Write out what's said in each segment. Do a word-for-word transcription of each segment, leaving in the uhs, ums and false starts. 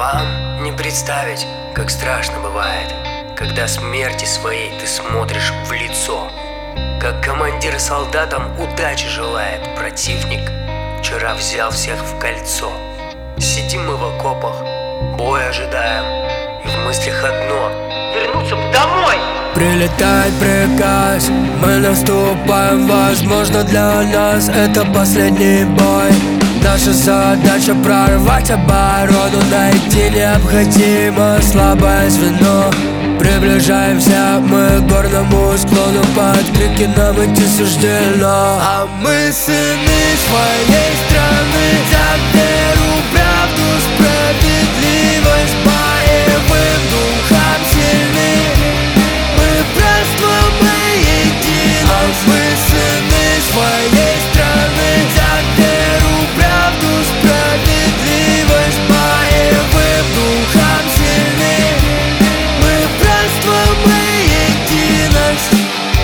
Словам не представить, как страшно бывает, когда смерти своей ты смотришь в лицо. Как командир солдатам удачи желает, противник вчера взял всех в кольцо. Сидим мы в окопах, бой ожидаем, и в мыслях одно — вернуться домой. Прилетает приказ, мы наступаем, возможно для нас это последний бой. Наша задача прорвать оборону, найти необходимо слабое звено. Приближаемся мы к горному склону, под крики нам идти суждено. А мы сыны своей страны, за веру, правду, справедливость, боевым духом сильны. Мы братство, мы едины. А мы сыны своей страны, за веру, правду, справедливость, боевым духом сильны. Мы братство, мы единость.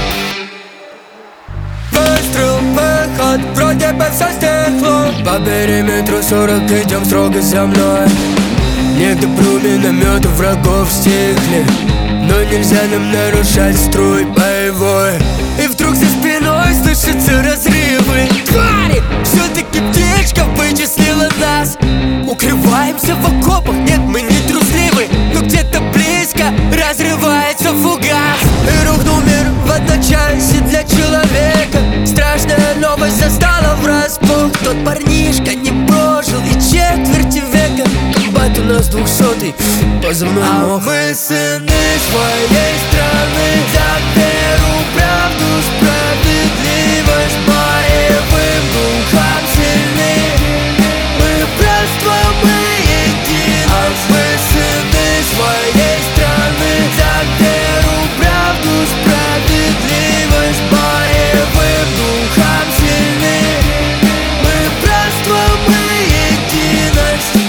Выстрел, выход, вроде бы все стекло. По периметру сорок идем строго за мной. Недобру минометы врагов стихли, но нельзя нам нарушать строй боевой. И вдруг за спиной слышатся разрывы. Твари! Все-таки птичка вычислила нас. Укрываемся в окопах, нет, мы не трусливы, но где-то близко разрывается фугас. И рухнул мир в одночасье для человека. Страшная новость застала врасплох. Тот парнишка не прожил и четверти века. Комбат у нас двухсотый, позывной мох. А мы сыны своей страны, за веру, правду, справедливость, боевым духом сильны. Мы братство, мы едины. А мы сыны своей страны, за веру, правду, справедливость, боевым духом сильны. Мы братство, мы единость.